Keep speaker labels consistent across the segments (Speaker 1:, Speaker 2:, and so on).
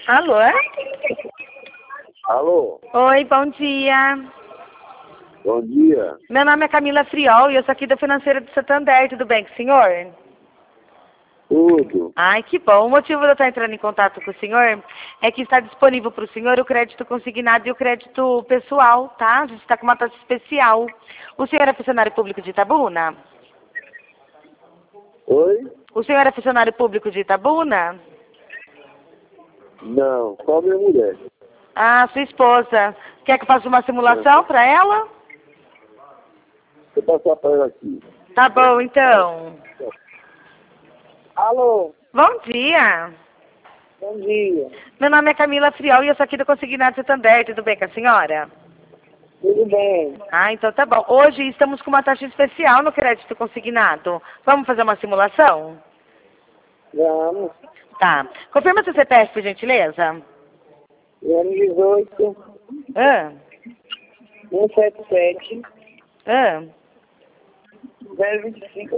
Speaker 1: Alô?
Speaker 2: Alô,
Speaker 1: Oi, bom dia.
Speaker 2: bom dia.
Speaker 1: Meu nome é Camila Friol e eu sou aqui da Financeira de Santander. Tudo bem com o senhor?
Speaker 2: Tudo.
Speaker 1: Ai, que bom. O motivo de eu estar entrando em contato com o senhor é que está disponível para o senhor o crédito consignado e o crédito pessoal, tá? A gente está com uma taxa especial. O senhor é funcionário público de Itabuna?
Speaker 2: Oi?
Speaker 1: O senhor é funcionário público de Itabuna?
Speaker 2: Não, só minha mulher.
Speaker 1: Ah, sua esposa. Quer que eu faça uma simulação para ela?
Speaker 2: Vou passar para ela aqui.
Speaker 1: Tá bom, então.
Speaker 3: Alô,
Speaker 1: Bom dia.
Speaker 3: bom dia.
Speaker 1: Meu nome é Camila Friol e eu sou aqui do Consignado Santander. Tudo bem com a senhora?
Speaker 3: Tudo bem?
Speaker 1: Ah, então tá bom. Hoje estamos com uma taxa especial no crédito consignado. Vamos fazer uma simulação?
Speaker 3: Vamos.
Speaker 1: Tá. Confirma seu CPF, por gentileza.
Speaker 3: Ano 18,
Speaker 1: Ah,
Speaker 3: 177,
Speaker 1: ah.
Speaker 3: 025,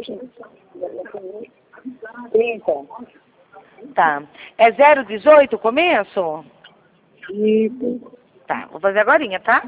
Speaker 3: 30.
Speaker 1: Tá. É 018 o começo?
Speaker 3: Isso.
Speaker 1: Tá, vou fazer agorinha, tá?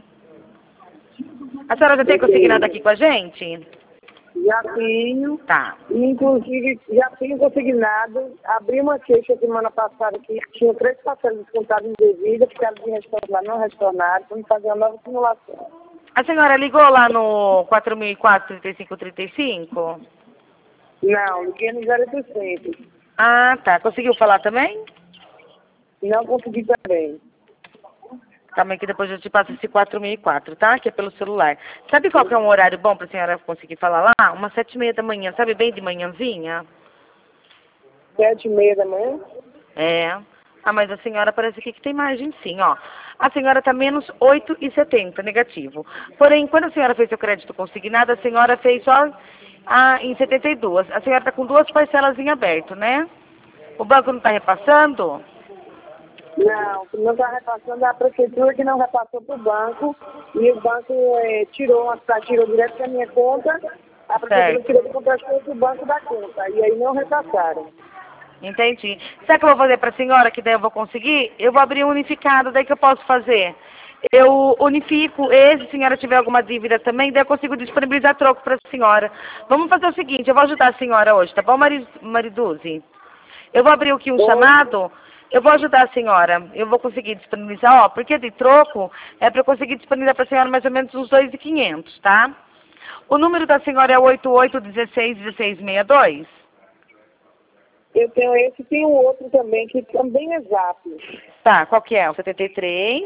Speaker 1: A senhora já tem consignado aqui com a gente?
Speaker 3: Já tenho,
Speaker 1: Tá.
Speaker 3: inclusive, já tenho consignado. Abri uma queixa semana passada que tinha 3 parcelas descontadas indevidas, ficaram de retornar, não retornaram. Vamos fazer uma nova simulação.
Speaker 1: A senhora ligou lá no 4004-3535?
Speaker 3: Não, liguei no 0800.
Speaker 1: Ah, tá. Conseguiu falar também?
Speaker 3: Não consegui também.
Speaker 1: Calma aí que depois eu te passo esse 4004, tá? Que é pelo celular. Sabe qual que é um horário bom pra senhora conseguir falar lá? Umas 7h30 da manhã, sabe? Bem de manhãzinha.
Speaker 3: 7h30 da manhã?
Speaker 1: É. Ah, mas a senhora parece aqui que tem margem sim, ó. A senhora tá menos 8,70 negativo. Porém, quando a senhora fez seu crédito consignado, a senhora fez só em 72. A senhora tá com 2 parcelas em aberto, né? O banco não tá repassando?
Speaker 3: Não está repassando a prefeitura que não repassou para o banco e o banco tirou direto da minha conta, a prefeitura tirou do contrato do banco da conta e aí não repassaram.
Speaker 1: Entendi. Sabe o que eu vou fazer pra senhora, que daí eu vou conseguir? Eu vou abrir um unificado, daí que eu posso fazer? Eu unifico esse, se a senhora tiver alguma dívida também, daí eu consigo disponibilizar troco pra senhora. Vamos fazer o seguinte, eu vou ajudar a senhora hoje, tá bom, Mariduzi? Eu vou abrir aqui um chamado, eu vou ajudar a senhora. Eu vou conseguir disponibilizar, ó, porque de troco é pra eu conseguir disponibilizar pra senhora mais ou menos uns 2.500, tá? O número da senhora é 88161662?
Speaker 3: Eu tenho esse e tenho outro também, que também é zap.
Speaker 1: Tá, qual que é? O 73?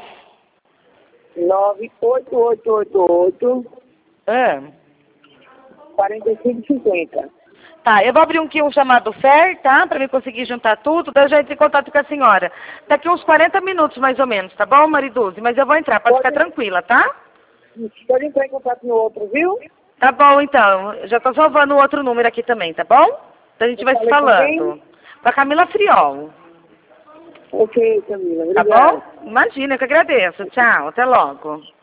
Speaker 3: 98888
Speaker 1: Ah.
Speaker 3: 4550.
Speaker 1: Tá, eu vou abrir aqui um chamado FER, tá? Pra mim conseguir juntar tudo, daí eu já entro em contato com a senhora. Daqui uns 40 minutos mais ou menos, tá bom, Mariduzi? Mas eu vou entrar, pode ficar tranquila, tá?
Speaker 3: Pode entrar em contato no outro, viu?
Speaker 1: Tá bom, então. Eu já tô salvando o outro número aqui também, tá bom? Então a gente vai se falando. Com a Camila Friol.
Speaker 3: Ok, Camila.
Speaker 1: Tá
Speaker 3: Obrigada.
Speaker 1: bom? Imagina, eu que agradeço. Tchau, até logo.